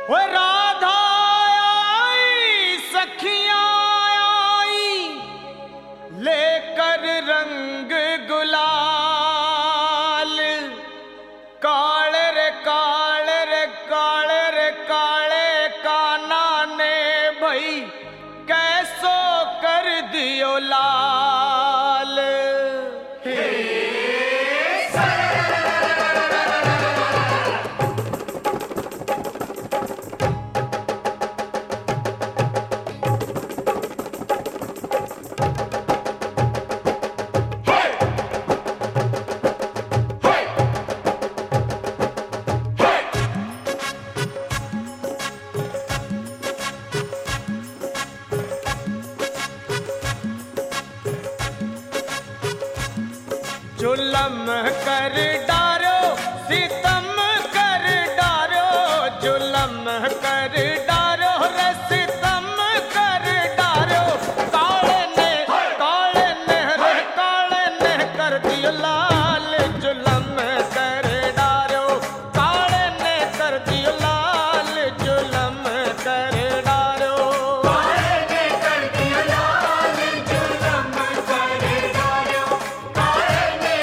वो राधा आई सखियां आई लेकर रंग गुलाल। काले रे काले रे काले रे काले काना ने भई कैसो कर दियो लाल। जुलम कर डारो सितम कर डारो, जुलम कर डारो रे सितम कर डारो। काले ने रे काले ने कर दियो लाल। जुलम कर डारो काले ने कर दियो लाल। जुलम कर डारो काले ने कर दियो लाल। जुलम कर डारो काले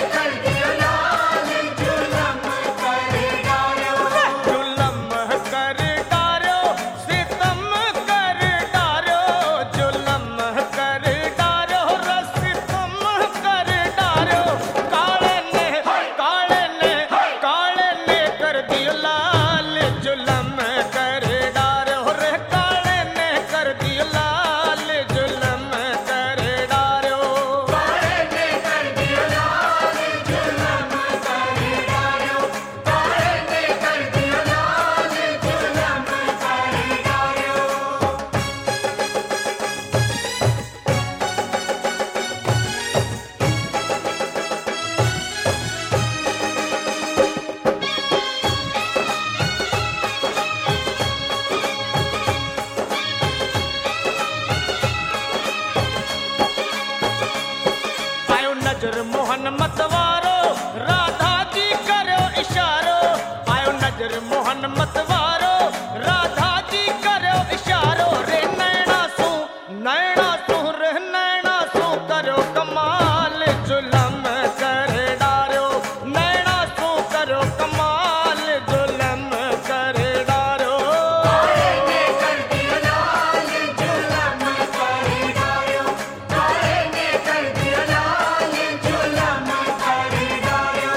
नजर मोहन मतवारो राधा जी करो इशारो। आयो नजर मोहन मतवारो राधा जी करो इशारो। रे नैना सू रे नैना सू करो कमाल। जुलम कर डारो नैना सू करो कमाल। जुलम कर डारो काले कर दियो लाल। जुलम कर डारो काले कर दियो लाल। जुलम कर डारो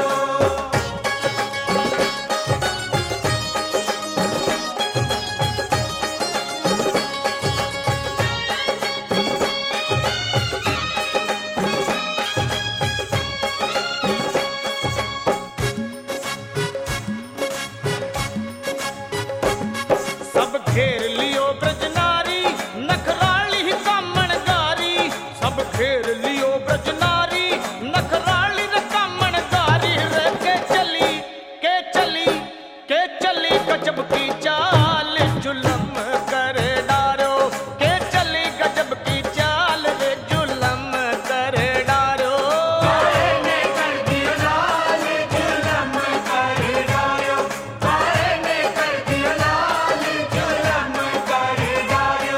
सब घेर लियो ब्रजनारी नखराली कामणगारी। सब घेर लियो ब्रजनारी नखराली कामणगारी। रे के चली गजब की चाल। जुलम कर डारो के चली गजब की चाल। रे जुलम कर डारो काले कर दियो लाल। जुलम कर डारो काले कर दियो लाल। जुलम कर डारो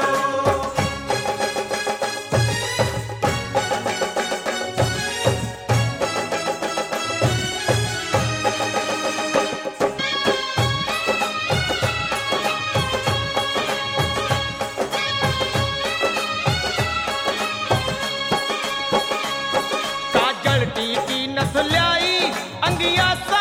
काजल टीकी नथ ल्याई अंगिया